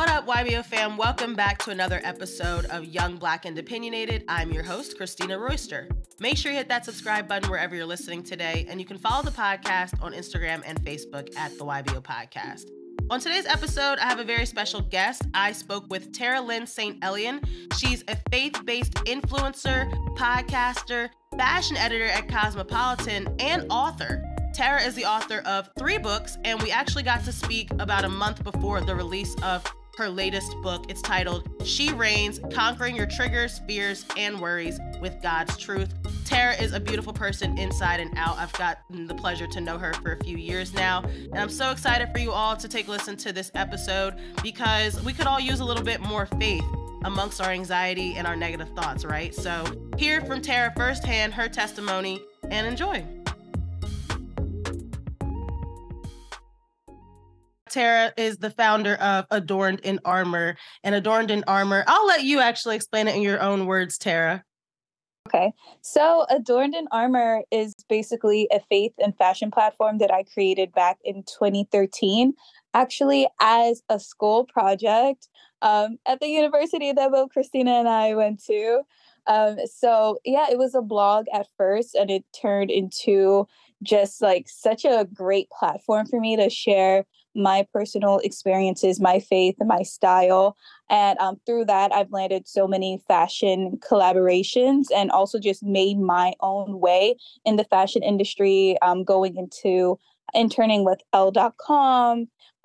What up, YBO fam? Welcome back to another episode of Young, Black, and Opinionated. I'm your host, Christina Royster. Make sure you hit that subscribe button wherever you're listening today, and you can follow the podcast on Instagram and Facebook at the YBO Podcast. On today's episode, I have a very special guest. I spoke with Tara Lynn St. Elian. She's a faith-based influencer, podcaster, fashion editor at Cosmopolitan, and author. Tara is the author of 3 books, and we actually got to speak about a month before the release of her latest book. It's titled She Reigns: Conquering Your Triggers, Fears, and Worries with God's Truth. Tara is a beautiful person inside and out. I've gotten the pleasure to know her for a few years now, and I'm so excited for you all to take a listen to this episode because we could all use a little bit more faith amongst our anxiety and our negative thoughts, right? So hear from Tara firsthand, her testimony, and enjoy. Tara is the founder of Adorned in Armor. And Adorned in Armor, I'll let you actually explain it in your own words, Tara. Okay, so Adorned in Armor is basically a faith and fashion platform that I created back in 2013, actually as a school project at the university that both Christina and I went to. It was a blog at first, and it turned into just like such a great platform for me to share my personal experiences, my faith, and my style. And through that, I've landed so many fashion collaborations and also just made my own way in the fashion industry, going into interning with Elle.com,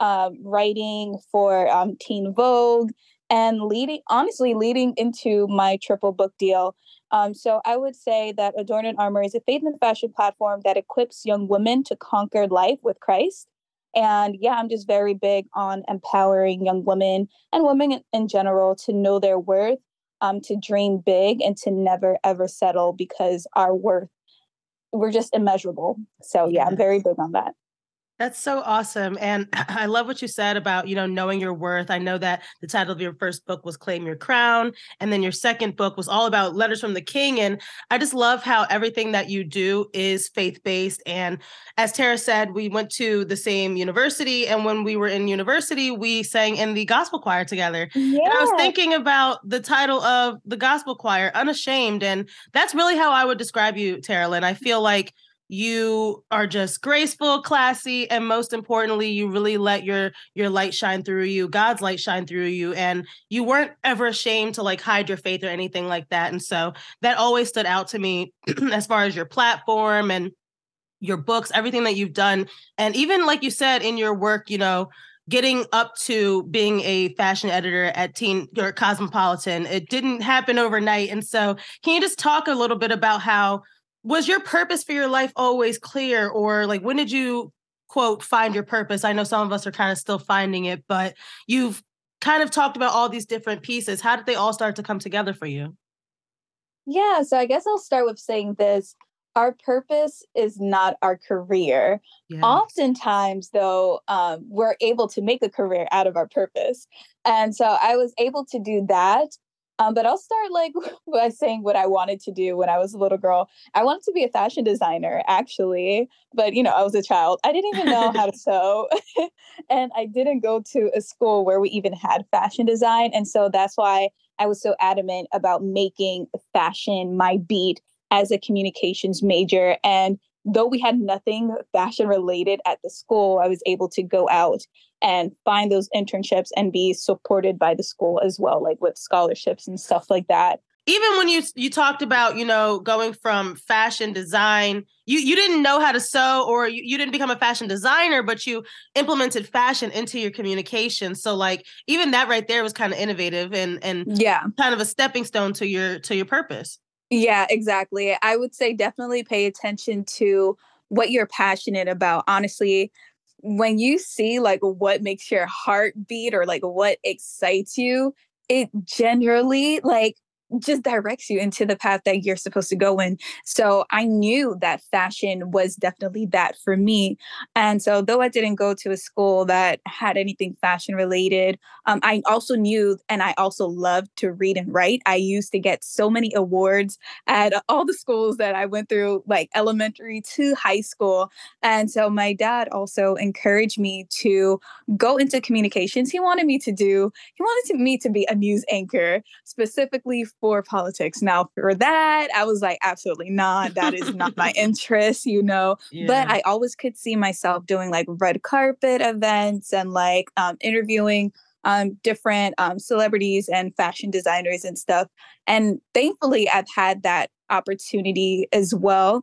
writing for Teen Vogue, and leading into my triple book deal. So I would say that Adorned in Armor is a faith and fashion platform that equips young women to conquer life with Christ. And yeah, I'm just very big on empowering young women and women in general to know their worth, to dream big, and to never, ever settle because we're just immeasurable. So yeah, I'm very big on that. That's so awesome. And I love what you said about, knowing your worth. I know that the title of your first book was Claim Your Crown. And then your second book was all about letters from the king. And I just love how everything that you do is faith-based. And as Tara said, we went to the same university. And when we were in university, we sang in the gospel choir together. Yeah. And I was thinking about the title of the gospel choir, Unashamed. And that's really how I would describe you, Tara Lynn. I feel like you are just graceful, classy, and most importantly, you really let your light shine through you, God's light shine through you, and you weren't ever ashamed to like hide your faith or anything like that. And so that always stood out to me as far as your platform and your books, everything that you've done. And even like you said in your work, getting up to being a fashion editor at Cosmopolitan, it didn't happen overnight. And so can you just talk a little bit about how was your purpose for your life always clear? Or like, when did you, quote, find your purpose? I know some of us are kind of still finding it, but you've kind of talked about all these different pieces. How did they all start to come together for you? Yeah, so I guess I'll start with saying this. Our purpose is not our career. Yeah. Oftentimes, though, we're able to make a career out of our purpose. And so I was able to do that. But I'll start by saying what I wanted to do when I was a little girl. I wanted to be a fashion designer, actually. But, I was a child. I didn't even know how to sew. And I didn't go to a school where we even had fashion design. And so that's why I was so adamant about making fashion my beat as a communications major. And though we had nothing fashion related at the school, I was able to go out and find those internships and be supported by the school as well, like with scholarships and stuff like that. Even when you talked about, going from fashion design, you didn't know how to sew, or you didn't become a fashion designer, but you implemented fashion into your communication. So like even that right there was kind of innovative and yeah, kind of a stepping stone to your purpose. Yeah, exactly. I would say definitely pay attention to what you're passionate about. Honestly, when you see like what makes your heart beat or like what excites you, it generally like just directs you into the path that you're supposed to go in. So I knew that fashion was definitely that for me. And so though I didn't go to a school that had anything fashion related, I also knew and I also loved to read and write. I used to get so many awards at all the schools that I went through, like elementary to high school. And so my dad also encouraged me to go into communications. He wanted me to be a news anchor specifically for politics. Now, for that, I was like, absolutely not. That is not my interest, you know. Yeah. But I always could see myself doing like red carpet events and like interviewing different celebrities and fashion designers and stuff. And thankfully, I've had that opportunity as well.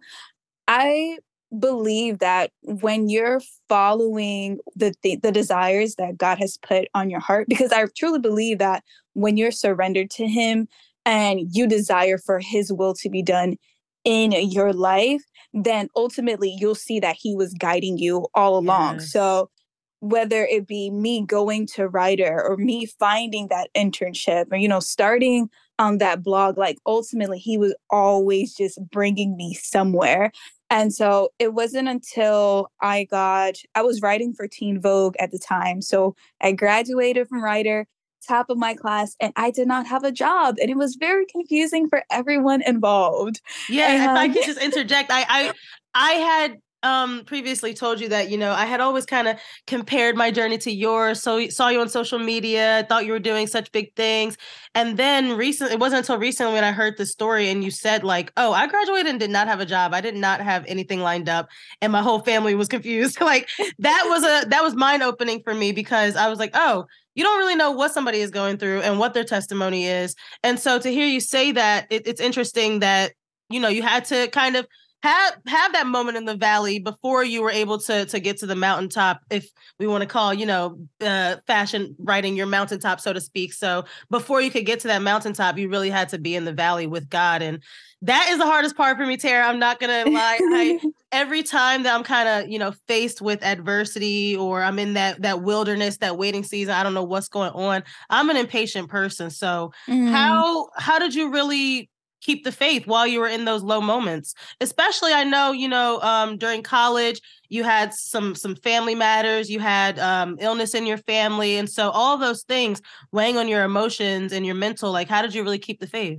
I believe that when you're following the desires that God has put on your heart, because I truly believe that when you're surrendered to Him and you desire for His will to be done in your life, then ultimately you'll see that He was guiding you all along. Yes. So whether it be me going to writer or me finding that internship or, you know, starting on that blog, like ultimately He was always just bringing me somewhere. And so it wasn't until I was writing for Teen Vogue at the time. So I graduated from writer, top of my class, and I did not have a job. And it was very confusing for everyone involved. Yeah, if I could just interject, I had previously told you that, you know, I had always kind of compared my journey to yours. So saw you on social media, thought you were doing such big things. And then it wasn't until recently when I heard the story and you said like, oh, I graduated and did not have a job. I did not have anything lined up and my whole family was confused. Like that was mind opening for me because I was like, oh, you don't really know what somebody is going through and what their testimony is. And so to hear you say that, it's interesting that, you know, you had to kind of have that moment in the valley before you were able to get to the mountaintop, if we want to call, you know, fashion writing your mountaintop, so to speak. So before you could get to that mountaintop, you really had to be in the valley with God. And that is the hardest part for me, Tara. I'm not going to lie. Every time that I'm kind of, you know, faced with adversity or I'm in that wilderness, that waiting season, I don't know what's going on. I'm an impatient person. So how did you really keep the faith while you were in those low moments? Especially, I know, you know, during college, you had some family matters, you had illness in your family. And so all those things weighing on your emotions and your mental, like, how did you really keep the faith?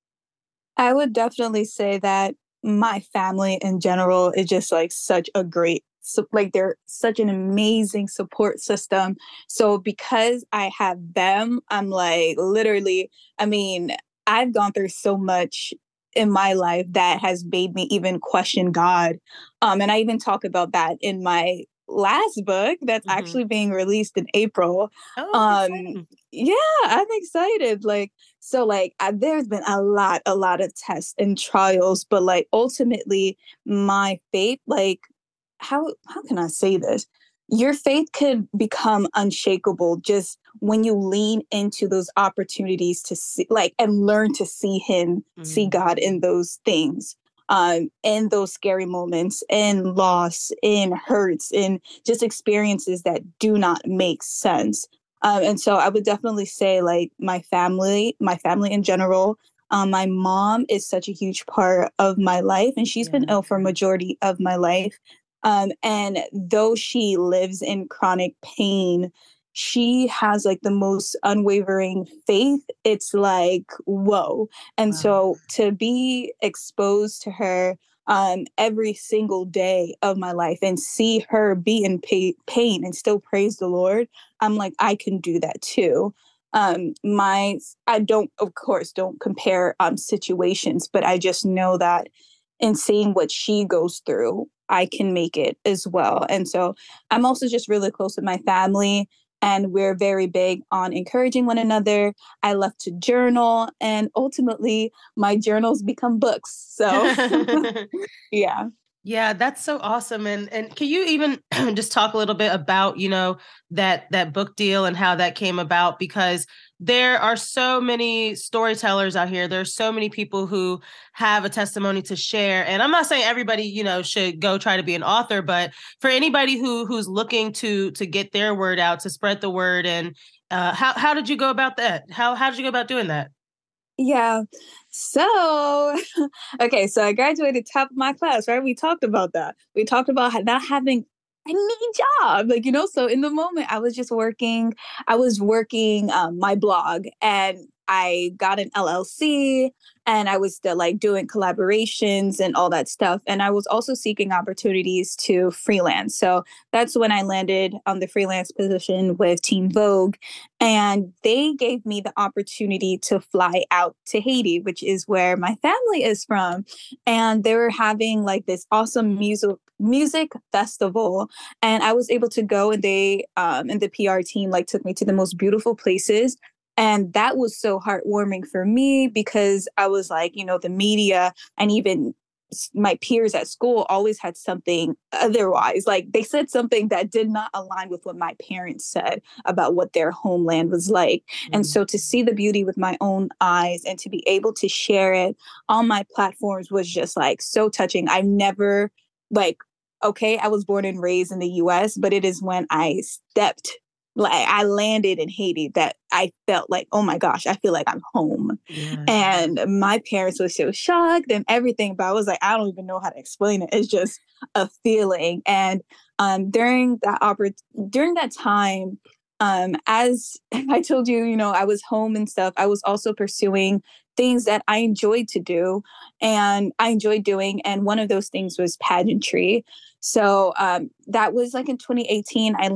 I would definitely say that my family in general is just like such a great, so like they're such an amazing support system. So because I have them, I'm like literally, I mean, I've gone through so much in my life that has made me even question God. And I even talk about that in my last book that's actually being released in April. Oh, Yeah, I'm excited. Like, so like there's been a lot of tests and trials, but like ultimately my faith, like how can I say this? Your faith could become unshakable just when you lean into those opportunities to see, like, and learn to see Him, see God in those things, in those scary moments, in loss, in hurts, in just experiences that do not make sense. And so I would definitely say, like, my family in general. My mom is such a huge part of my life, and she's been ill for a majority of my life. And though she lives in chronic pain, she has like the most unwavering faith. It's like, whoa. And so to be exposed to her every single day of my life and see her be in pain and still praise the Lord, I'm like, I can do that too. I don't, of course, don't compare situations, but I just know that in seeing what she goes through, I can make it as well. And so I'm also just really close with my family, and we're very big on encouraging one another. I love to journal, and ultimately my journals become books. So yeah. Yeah, that's so awesome. And can you even just talk a little bit about, you know, that book deal and how that came about? Because there are so many storytellers out here. There's so many people who have a testimony to share. And I'm not saying everybody, you know, should go try to be an author, but for anybody who's looking to get their word out, to spread the word, and how did you go about that? How did you go about doing that? Yeah. So, okay, so I graduated top of my class, right? We talked about that. We talked about not having any job, like, so in the moment I was just working, my blog, and I got an LLC, and I was still like doing collaborations and all that stuff. And I was also seeking opportunities to freelance. So that's when I landed on the freelance position with Teen Vogue. And they gave me the opportunity to fly out to Haiti, which is where my family is from. And they were having like this awesome music festival, and I was able to go, and they and the PR team like took me to the most beautiful places. And that was so heartwarming for me because I was like, the media and even my peers at school always had something otherwise. Like they said something that did not align with what my parents said about what their homeland was like. Mm-hmm. And so to see the beauty with my own eyes and to be able to share it on my platforms was just like so touching. I've never I was born and raised in the US, but it is when I landed in Haiti that I felt like, oh my gosh, I feel like I'm home. Yeah. And my parents were so shocked and everything, but I was like, I don't even know how to explain it. It's just a feeling. And during that time, as I told you, I was home and stuff, I was also pursuing things that I enjoyed to do and I enjoyed doing. And one of those things was pageantry. So that was like in 2018, I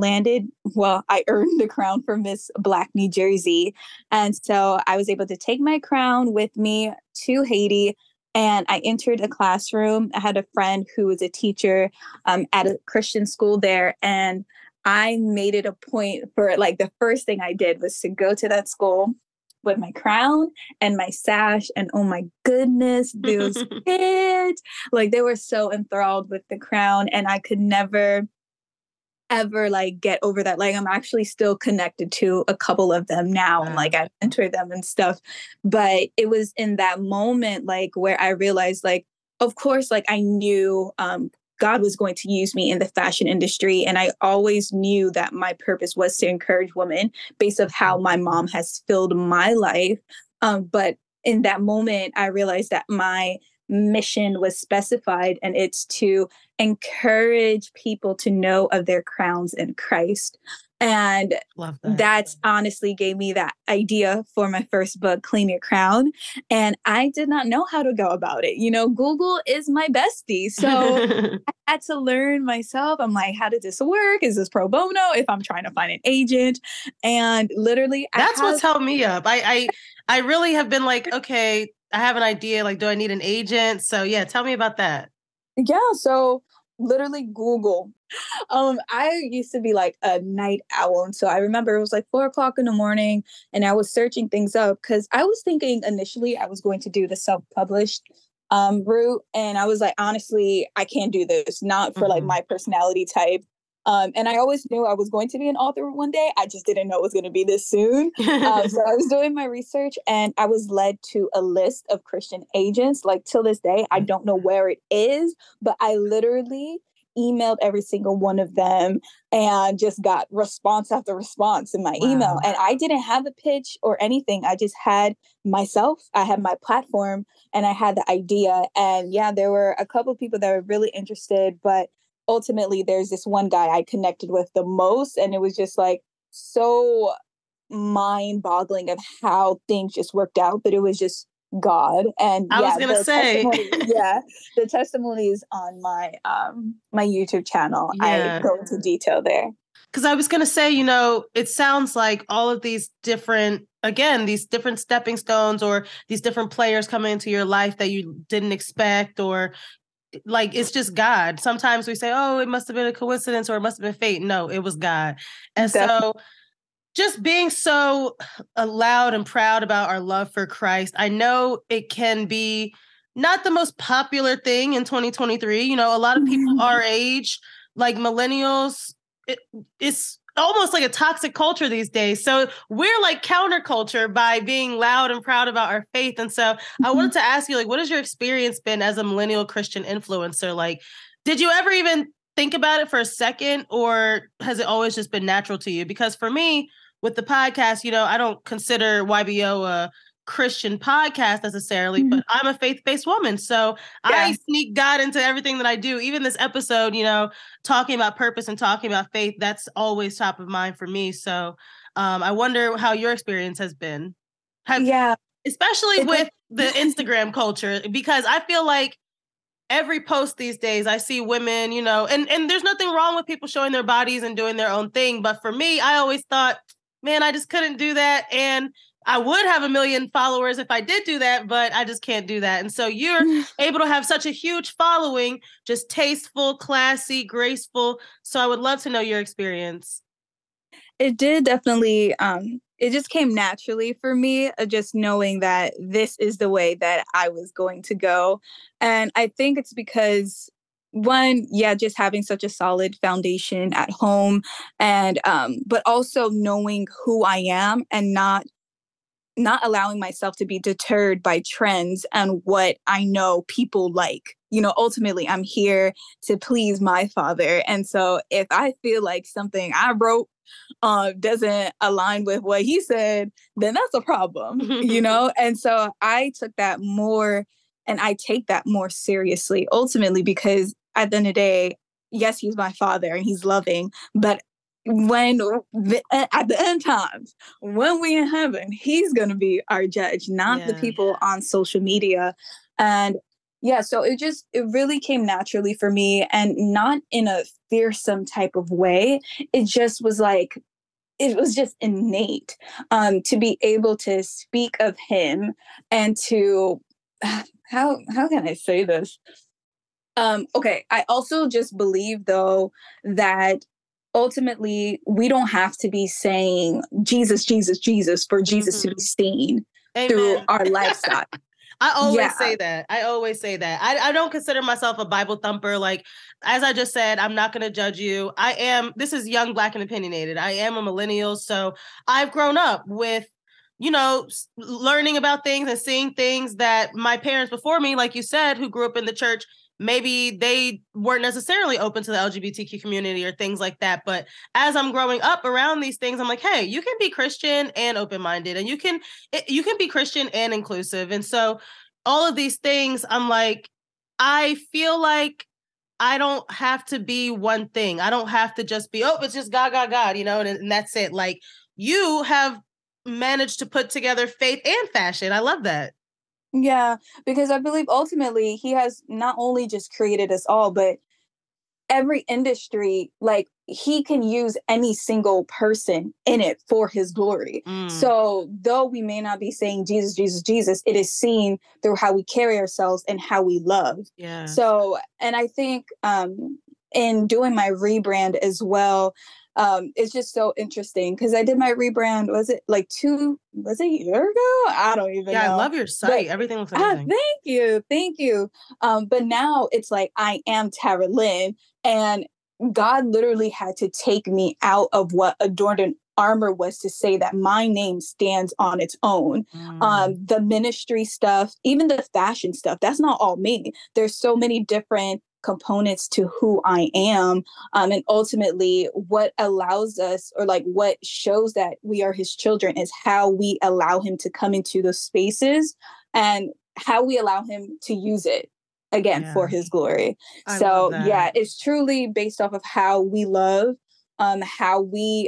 earned the crown for Miss Black New Jersey. And so I was able to take my crown with me to Haiti. And I entered a classroom. I had a friend who was a teacher at a Christian school there. And I made it a point for like the first thing I did was to go to that school with my crown and my sash. And oh my goodness, those kids, like they were so enthralled with the crown. And I could never, ever like get over that. Like I'm actually still connected to a couple of them now. Wow. And like I mentor them and stuff. But it was in that moment, like where I realized like, of course, like I knew God was going to use me in the fashion industry. And I always knew that my purpose was to encourage women based on how my mom has filled my life. But in that moment, I realized that my mission was specified, and it's to encourage people to know of their crowns in Christ. And that's honestly gave me that idea for my first book, Claim Your Crown. And I did not know how to go about it. Google is my bestie. So I had to learn myself. I'm like, how does this work? Is this pro bono if I'm trying to find an agent? And literally, that's what's held me up. I really have been like, okay, I have an idea. Like, do I need an agent? So yeah, tell me about that. Yeah. So literally Google. I used to be like a night owl. And so I remember it was like 4:00 in the morning and I was searching things up because I was thinking initially I was going to do the self-published route. And I was like, honestly, I can't do this, not for like my personality type. And I always knew I was going to be an author one day. I just didn't know it was going to be this soon. So I was doing my research and I was led to a list of Christian agents. Like till this day, I don't know where it is, but I literally emailed every single one of them and just got response after response in my email. And I didn't have a pitch or anything. I just had myself. I had my platform and I had the idea. And yeah, there were a couple of people that were really interested, but ultimately there's this one guy I connected with the most. And it was just like so mind-boggling of how things just worked out. But it was just God. And I was gonna say, the testimonies on my my YouTube channel. I go into detail there. Because I was gonna say, it sounds like all of these different stepping stones or these different players coming into your life that you didn't expect, or like it's just God. Sometimes we say, oh, it must have been a coincidence or it must have been fate. No, it was God. And Definitely. So just being so loud and proud about our love for Christ. I know it can be not the most popular thing in 2023. A lot of people our age, like millennials, it's almost like a toxic culture these days. So we're like counterculture by being loud and proud about our faith. And so I wanted to ask you, like, what has your experience been as a millennial Christian influencer? Like, did you ever even think about it for a second, or has it always just been natural to you? Because for me, with the podcast, I don't consider YBO Christian podcast necessarily, but I'm a faith-based woman. So I sneak God into everything that I do. Even this episode, talking about purpose and talking about faith, that's always top of mind for me. So I wonder how your experience has been. Especially with the Instagram culture, because I feel like every post these days, I see women, and there's nothing wrong with people showing their bodies and doing their own thing. But for me, I always thought, man, I just couldn't do that. And I would have 1 million followers if I did do that, but I just can't do that. And so you're able to have such a huge following, just tasteful, classy, graceful. So I would love to know your experience. It did definitely, it just came naturally for me, just knowing that this is the way that I was going to go. And I think it's because one, just having such a solid foundation at home and, but also knowing who I am and not allowing myself to be deterred by trends and what I know people like. Ultimately, I'm here to please my Father. And so if I feel like something I wrote doesn't align with what he said, then that's a problem, And so I took that more, and I take that more seriously, ultimately, because at the end of the day, yes, he's my Father and he's loving, but at the end times, when we in heaven, he's going to be our judge, not the people on social media. And so it really came naturally for me, and not in a fearsome type of way. It just was like, it was just innate to be able to speak of him and to, how can I say this? Okay, I also just believe, though, that ultimately we don't have to be saying Jesus, Jesus, Jesus for Jesus to be seen through our lifestyle. I always say that. I don't consider myself a Bible thumper. Like, as I just said, I'm not going to judge you. This is Young, Black, and Opinionated. I am a millennial. So I've grown up with, learning about things and seeing things that my parents before me, like you said, who grew up in the church, maybe they weren't necessarily open to the LGBTQ community or things like that. But as I'm growing up around these things, I'm like, hey, you can be Christian and open-minded, and you can be Christian and inclusive. And so all of these things, I'm like, I feel like I don't have to be one thing. I don't have to just be, it's just God, God, God, and that's it. Like, you have managed to put together faith and fashion. I love that. Yeah, because I believe ultimately he has not only just created us all, but every industry, like, he can use any single person in it for his glory. So though we may not be saying Jesus, Jesus, Jesus, it is seen through how we carry ourselves and how we love. Yeah. So, and I think in doing my rebrand as well, it's just so interesting because I did my rebrand, was it a year ago? I don't even know. I love your site. Everything looks amazing. Thank you. But now it's like, I am Tara Lynn, and God literally had to take me out of what Adorned in Armor was to say that my name stands on its own. The ministry stuff, even the fashion stuff, that's not all me. There's so many different components to who I am. And ultimately what allows us, or like what shows that we are his children, is how we allow him to come into those spaces and how we allow him to use it again for his glory. So it's truly based off of how we love, how we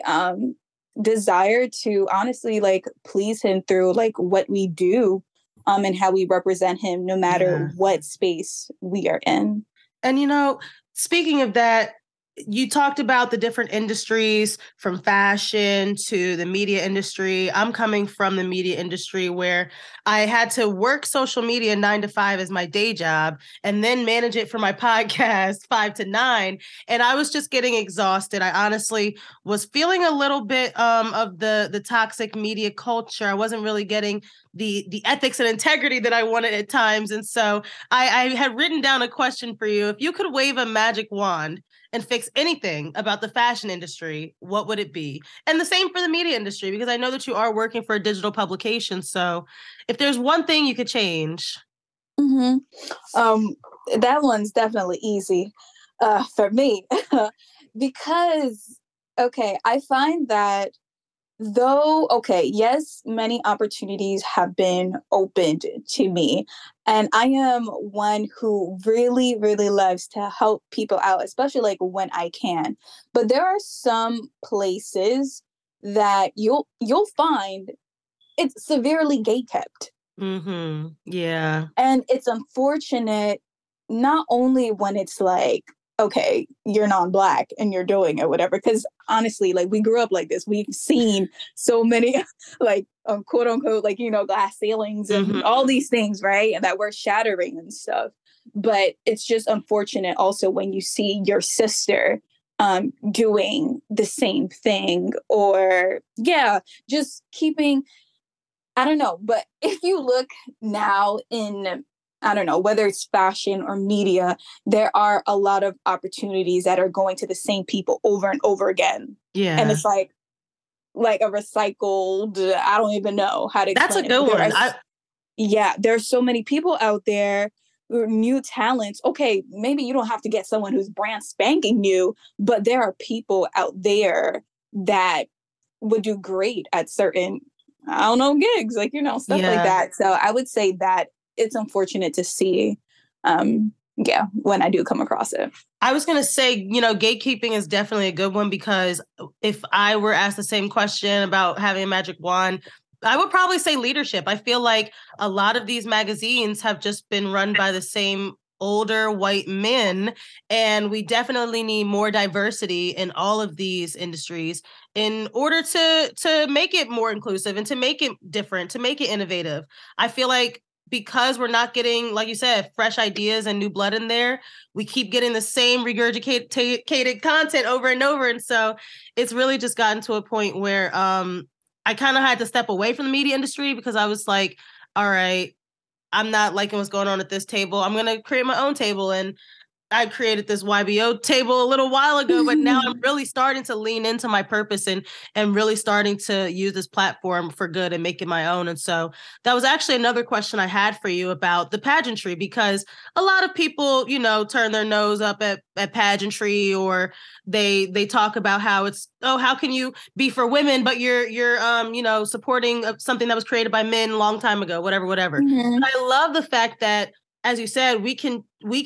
desire to honestly like please him through like what we do, and how we represent him no matter what space we are in. And, speaking of that, you talked about the different industries, from fashion to the media industry. I'm coming from the media industry where I had to work social media 9 to 5 as my day job, and then manage it for my podcast 5 to 9. And I was just getting exhausted. I honestly was feeling a little bit of the toxic media culture. I wasn't really getting the ethics and integrity that I wanted at times. And so I had written down a question for you. If you could wave a magic wand and fix anything about the fashion industry, what would it be? And the same for the media industry, because I know that you are working for a digital publication. So if there's one thing you could change. That one's definitely easy for me because, okay, I find that Though, okay, yes, many opportunities have been opened to me. And I am one who really, really loves to help people out, especially like when I can. But there are some places that you'll find it's severely gay kept. Mm-hmm. Yeah. And it's unfortunate not only when it's like, okay, you're non-black and you're doing it, whatever. Because honestly, like we grew up like this. We've seen so many like quote unquote, like, glass ceilings and Mm-hmm. all these things, right? And that we're shattering and stuff. But it's just unfortunate also when you see your sister doing the same thing, or yeah, just keeping, I don't know, but if you look now in, I don't know, whether it's fashion or media, there are a lot of opportunities that are going to the same people over and over again. And Yeah. it's like a recycled, I don't even know how to That's a explain it. good one. Yeah, there's so many people out there who are new talents. Okay, maybe you don't have to get someone who's brand spanking new, but there are people out there that would do great at certain, I don't know, gigs, like, stuff like Yeah. that. So I would say that it's unfortunate to see, yeah, when I do come across it. I was going to say, gatekeeping is definitely a good one, because if I were asked the same question about having a magic wand, I would probably say leadership. I feel like a lot of these magazines have just been run by the same older white men, and we definitely need more diversity in all of these industries in order to make it more inclusive and to make it different, to make it innovative. I feel like because we're not getting, like you said, fresh ideas and new blood in there, we keep getting the same regurgitated content over and over. And so it's really just gotten to a point where I kind of had to step away from the media industry, because I was like, all right, I'm not liking what's going on at this table. I'm going to create my own table. And I created this YBO table a little while ago, but now I'm really starting to lean into my purpose and really starting to use this platform for good and make it my own. And so that was actually another question I had for you about the pageantry, because a lot of people, turn their nose up at pageantry, or they talk about how it's, oh, how can you be for women, but you're supporting something that was created by men a long time ago, whatever. Mhm. But I love the fact that, as you said, we can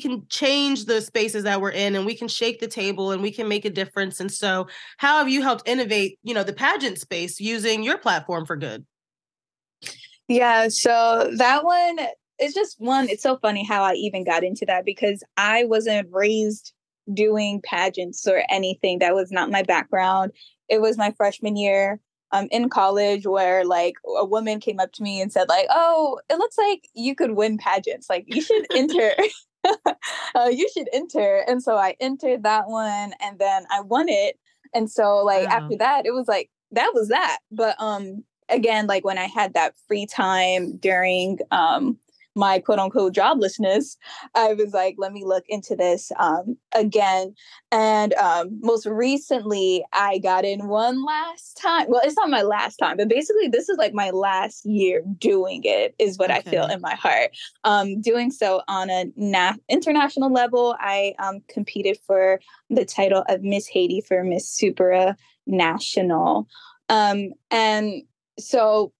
change the spaces that we're in, and we can shake the table, and we can make a difference. And so how have you helped innovate, the pageant space using your platform for good? Yeah, so that one is just one. It's so funny how I even got into that, because I wasn't raised doing pageants or anything. That was not my background. It was my freshman year in college, where like a woman came up to me and said like, "Oh, it looks like you could win pageants. Like you should enter." You should enter. And so I entered that one, and then I won it. And so like Wow. after that, it was like that was that. But again, like when I had that free time during my quote unquote joblessness, I was like, let me look into this again. And most recently, I got in one last time. Well, it's not my last time, but basically, this is like my last year doing it, is what I feel Okay. in my heart. Doing so on a international level, I competed for the title of Miss Haiti for Miss Supera National. And so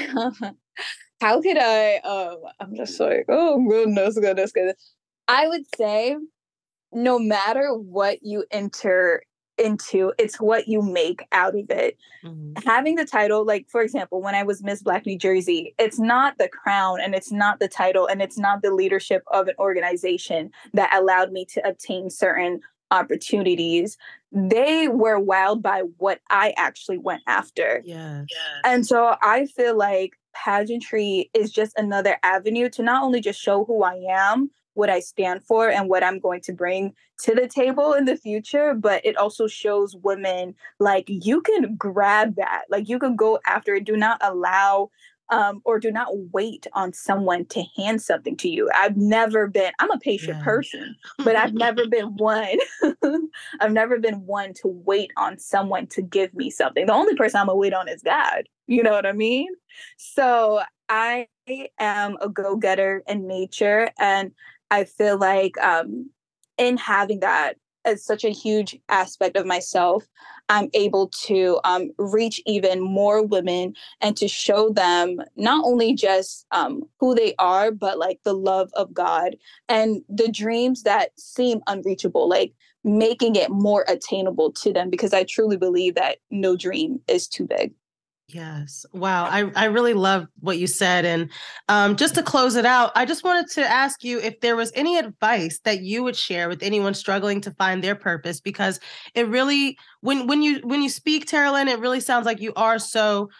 how could I I'm just like, oh goodness. I would say no matter what you enter into, it's what you make out of it. Mhm. Having the title, like for example, when I was Miss Black New Jersey, it's not the crown and it's not the title and it's not the leadership of an organization that allowed me to obtain certain opportunities. They were wowed by what I actually went after. Yes. And so I feel like pageantry is just another avenue to not only just show who I am, what I stand for, and what I'm going to bring to the table in the future, but it also shows women like you can grab that, like you can go after it. Do not allow or do not wait on someone to hand something to you. I'm a patient Yeah. person, but I've never been one. I've never been one to wait on someone to give me something. The only person I'm gonna wait on is God. You know what I mean? So I am a go-getter in nature, and I feel like in having that, as such a huge aspect of myself, I'm able to reach even more women and to show them not only just who they are, but like the love of God and the dreams that seem unreachable, like making it more attainable to them, because I truly believe that no dream is too big. Yes. Wow. I really love what you said. And just to close it out, I just wanted to ask you if there was any advice that you would share with anyone struggling to find their purpose, because it really, when you speak, Teralyn, it really sounds like you are so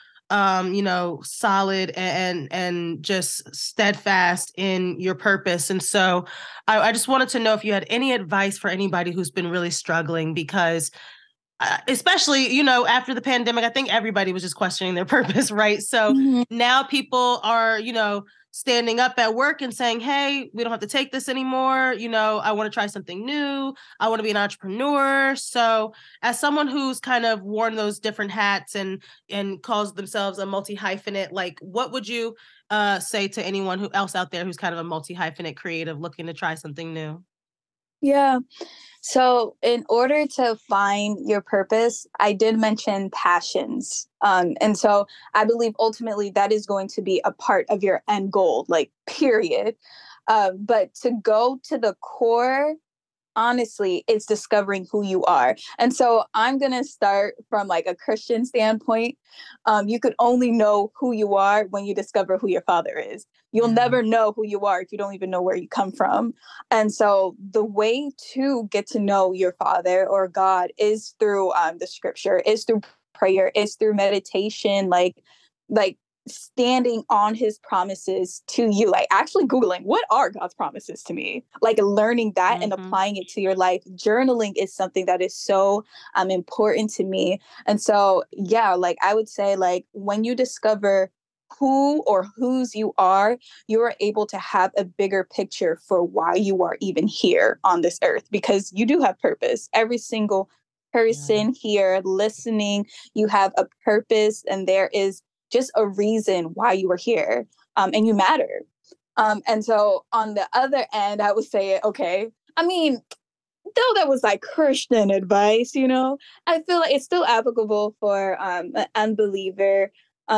solid and just steadfast in your purpose. And so I just wanted to know if you had any advice for anybody who's been really struggling, because especially, after the pandemic, I think everybody was just questioning their purpose, right? So now people are, standing up at work and saying, hey, we don't have to take this anymore. I want to try something new. I want to be an entrepreneur. So as someone who's kind of worn those different hats and calls themselves a multi-hyphenate, like what would you say to anyone who else out there who's kind of a multi-hyphenate creative looking to try something new? Yeah. So, in order to find your purpose, I did mention passions. And so I believe ultimately that is going to be a part of your end goal, like, period. But to go to the core, honestly, it's discovering who you are. And so I'm going to start from like a Christian standpoint. You could only know who you are when you discover who your father is. You'll never know who you are if you don't even know where you come from. And so the way to get to know your father or God is through the scripture, is through prayer, is through meditation, like standing on his promises to you, like actually Googling what are God's promises to me, like learning that and applying it to your life. Journaling is something that is so important to me. And so, yeah, like I would say, like when you discover who or whose you are able to have a bigger picture for why you are even here on this earth, because you do have purpose. Every single person here listening, you have a purpose, and there is just a reason why you are here, and you matter. And so on the other end, I would say, okay, I mean, though that was like Christian advice, I feel like it's still applicable for an unbeliever.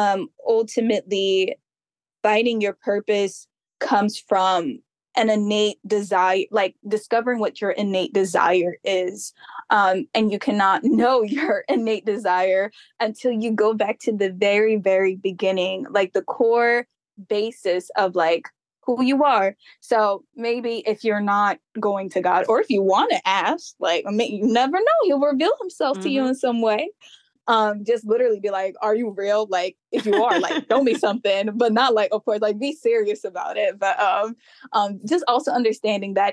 Ultimately, finding your purpose comes from an innate desire, like discovering what your innate desire is. And you cannot know your innate desire until you go back to the very, very beginning, like the core basis of like who you are. So maybe if you're not going to God, or if you want to ask, like you never know, he'll reveal himself to you in some way. Just literally be like, are you real? Like, if you are, like, don't be something, but not like, of course, like be serious about it. But just also understanding that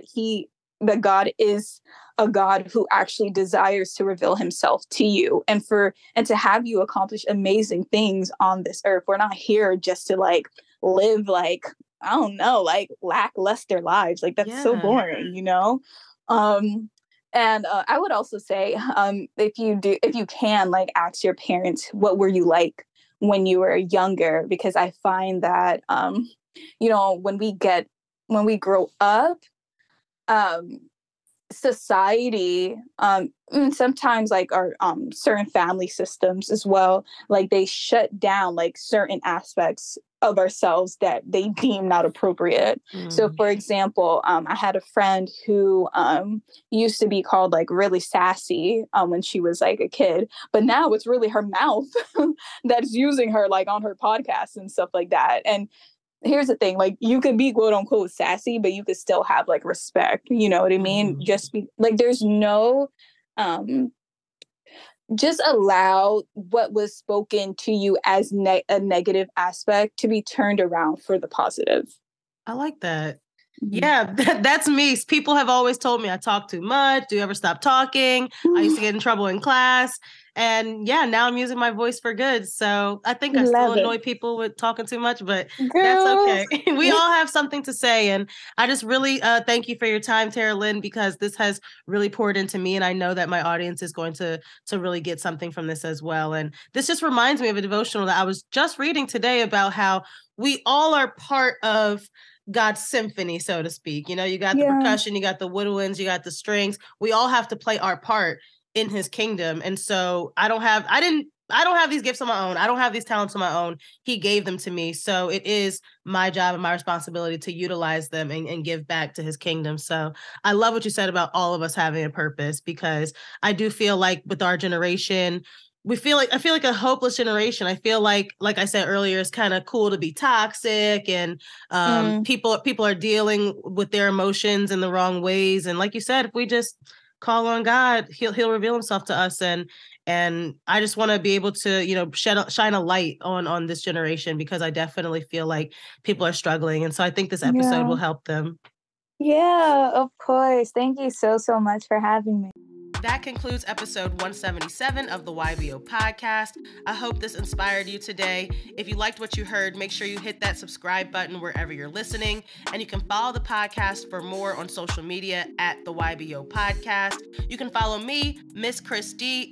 God is a God who actually desires to reveal himself to you and to have you accomplish amazing things on this earth. We're not here just to like live like, I don't know, like lackluster lives. Like that's so boring, And I would also say, if you can, like, ask your parents, what were you like when you were younger? Because I find that, when we grow up, society, sometimes like our certain family systems as well, like they shut down like certain aspects of ourselves that they deem not appropriate. So for example, I had a friend who used to be called like really sassy when she was like a kid, but now it's really her mouth that's using her like on her podcasts and stuff like that. And here's the thing, like you could be quote unquote sassy, but you could still have like respect, you know what I mean? Just be like, there's no just allow what was spoken to you as a negative aspect to be turned around for the positive. I like that. Yeah, that's me. People have always told me I talk too much. Do you ever stop talking? I used to get in trouble in class. And yeah, now I'm using my voice for good. So I think I still annoy people with talking too much, but that's okay. We all have something to say. And I just really thank you for your time, Teralyn, because this has really poured into me. And I know that my audience is going to really get something from this as well. And this just reminds me of a devotional that I was just reading today about how we all are part of God's symphony, so to speak. You got the percussion, you got the woodwinds, you got the strings. We all have to play our part in his kingdom. And so I don't have these gifts on my own. I don't have these talents on my own. He gave them to me. So it is my job and my responsibility to utilize them and give back to his kingdom. So I love what you said about all of us having a purpose, because I do feel like with our generation, I feel like a hopeless generation. I feel like I said earlier, it's kind of cool to be toxic, and people are dealing with their emotions in the wrong ways. And like you said, if we just call on God, he'll reveal himself to us. And I just want to be able to, shine a light on this generation, because I definitely feel like people are struggling. And so I think this episode will help them. Yeah, of course. Thank you so much for having me. That concludes episode 177 of the YBO podcast. I hope this inspired you today. If you liked what you heard, make sure you hit that subscribe button wherever you're listening. And you can follow the podcast for more on social media at the YBO podcast. You can follow me, Miss Chris D,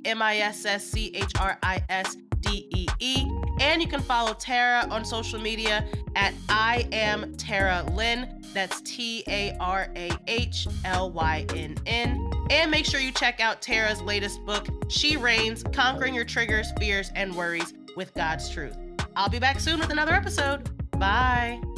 MISSCHRISDEE. And you can follow Tara on social media at I am Tara Lynn. That's TARAHLYNN. And make sure you check out Tara's latest book, She Reigns, Conquering Your Triggers, Fears, and Worries with God's Truth. I'll be back soon with another episode. Bye.